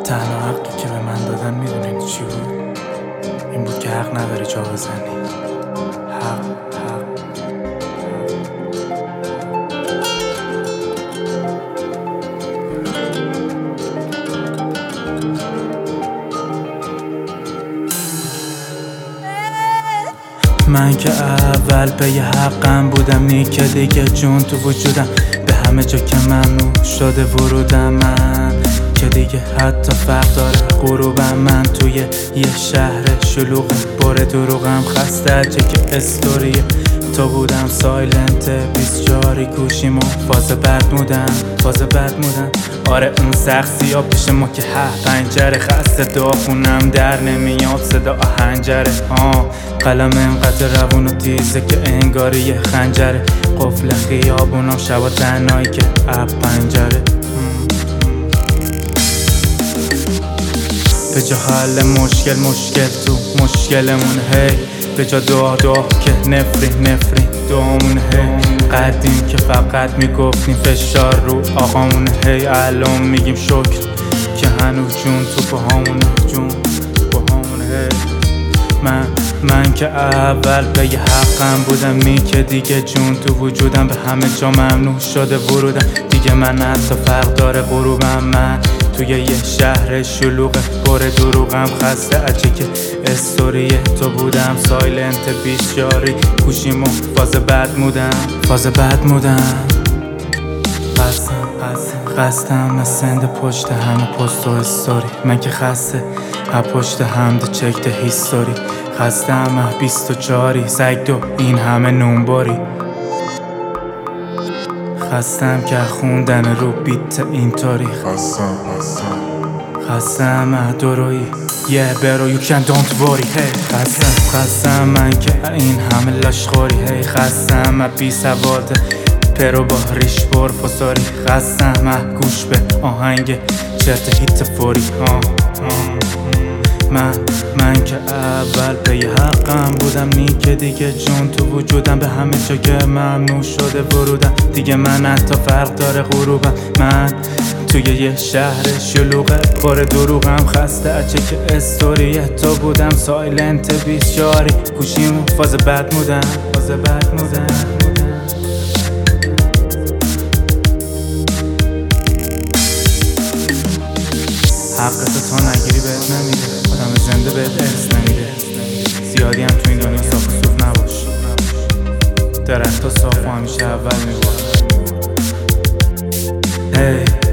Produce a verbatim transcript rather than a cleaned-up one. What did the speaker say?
تنها حقی که به من دادن میدونین چی بود؟ این بود که حق نداری جا بزنی. حق حق من که اول پی حقم بودم، نی که دیگه جون تو وجودم، به همه جا که ممنوع شده ورودم. من که دیگه حتی فرق داره غروبم. من توی یه شهر شلوغم، پر دروغم، خسته اجه که استوری تو بودم. سایلنت بیست جاری گوشیم و فاز بد مودم، فاز بد مودم. آره اون سخصی ها پیش ما که ها پنجره، خسته داخونم در نمیاد صدا آهنجره. آه قلم اینقدر روون و تیزه که انگاری یه خنجره. قفل خیابونم شبا تنهایی که اب پنجره. به جا حل مشکل مشکل تو مشکلمون هی، به جا دعا دعا که نفرین نفرین دعامون هی. قدیم که فقط میگفتیم فشار رو آقامون هی، الان میگیم شکر که هنوز جون تو پاهامونه، جون پاهامون هی. من من که اول پی حقم بودم، نی که دیگه جون تو وجودم، به همه جا ممنوع شده ورودم. دیگه من حتی فرق داره غروبم. من توی یه شهر شلوغه پر دروغم، خسته اچه که استوری تو بودم. سایلنت بیست جاری گوشیم و فاز بد مودم، فاز بد مودم. قسم قسم قسم سند پشت همه پست و استوری. من که خسته ها پشت هم ده چک ده هیستوری. خسته همه بیست و چاری سگ دو این همه نونباری. خستم که خوندن رو بیت اینطوری. خستم خستم خستم اه دروی یه برو یو کن دونت وری. خستم خستم من که این همه لاشخوری. هی خستم اه بی سواده پرو با ریش بر فساری. خستم اه گوش به آهنگ چرت هیت فوری. آه آه من من که اول پی حقم بودم، نی که دیگه جون تو وجودم، به همه جا که ممنوع شده ورودم. دیگه من حتی فرق داره غروبم. من توی یه شهر شلوغه پر دروغم، خسته اچه که استوری تو بودم. سایلنت بیست جاری گوشیم فاز بد مودم، فاز بد مودم. حقت تا نگیری بهت نمیده، آدم زنده بهت ارث نمیده. زیادی هم تو این دنیا صاف و صوف نباش، درخت ها صاف و همیشه اول میباش. hey.